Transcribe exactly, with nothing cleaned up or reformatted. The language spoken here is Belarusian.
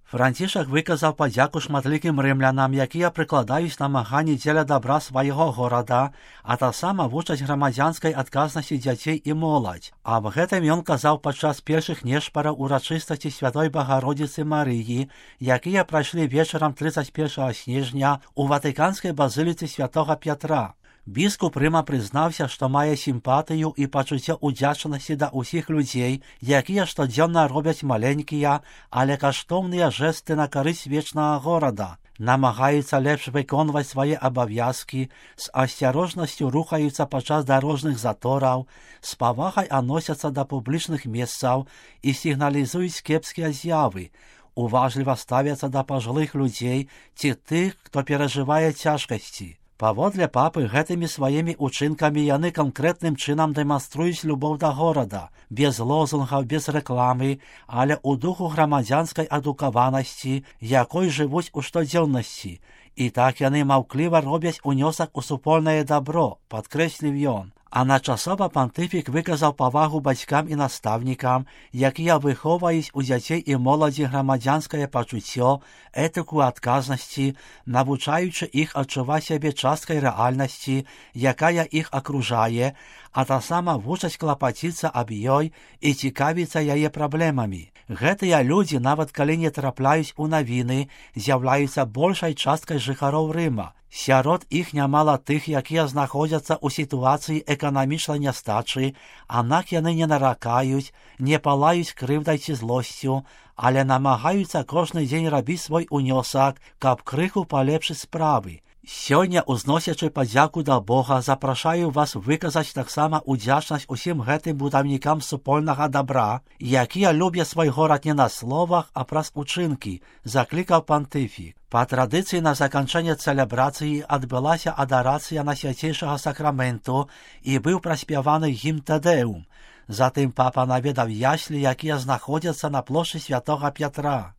Францішак виказав подяку шматліким рымлянам, якія прыкладаюць намаганні дзеля добра свайго горада, а таксама вучаць грамадзянскай адказнасці дзяцей і моладзь. Аб гэтым ён казаў падчас першых нешпараў урачыстасці Святой Багародзіцы Марыі, якія прайшлі вечарам трыццаць першага снежня у ватыканскай базыліцы святога Пятра. Біскуп Рыма прызнаўся, што мае сімпатыю і пачуццё ўдзячнасці да ўсіх людзей, якія штодзённа робяць маленькія, але каштоўныя жэсты на карысць вечнага горада, намагаюцца лепш выконваць свае абавязкі, з асцярожнасцю рухаюцца падчас дарожных затораў, з павагай адносяцца да публічных месцаў і сігналізуюць кепскія з'явы, уважліва ставяцца да пажылых людзей ці тых, хто перажывае цяжкасці. Паводле папы, гэтымі сваімі ўчынкамі яны канкрэтным чынам дэманструюць любоў да горада, без лозунгаў, без рэкламы, але ў духу грамадзянскай адукаванасці, якой жывуць у штодзённасці. І так яны маўкліва робяць унёсак у супольнае дабро, падкрэсліў ён. Адначасова пантыфік выказаў павагу бацькам і настаўнікам, якія выхоўваюць у дзяцей і моладзі грамадзянскае пачуццё, этыку адказнасці, навучаючы іх адчуваць сябе часткай рэальнасці, якая іх акружае, а таксама вучаць клапаціцца аб ёй і цікавіцца яе праблемамі. Гэтыя людзі, нават калі не трапляюць у навіны, з'яўляюцца большай часткай жыхароў Рыма. Сярод іх нямала тых, якія знаходзяцца ў сітуацыі эканамічнай нястачы, аднак яны не наракаюць, не палаюць крыўдай ці злосцю, але намагаюцца кожны дзень рабіць свой унёсак, каб крыху палепшыць справы. Сёння, узносячы падзяку да Бога, запрашаю вас выказаць таксама ўдзячнасць усім гэтым будаўнікам супольнага дабра, якія любяць свой горад не на словах, а праз учынкі, заклікаў пантыфік. Па традыцыі на заканчэнне цэлебрацыі адбылася адарацыя на свяцейшага сакраменту і быў праспяваны гімн Тэдэум. Затым папа наведаў яслі, якія знаходзяцца на плошчы святога Пятра.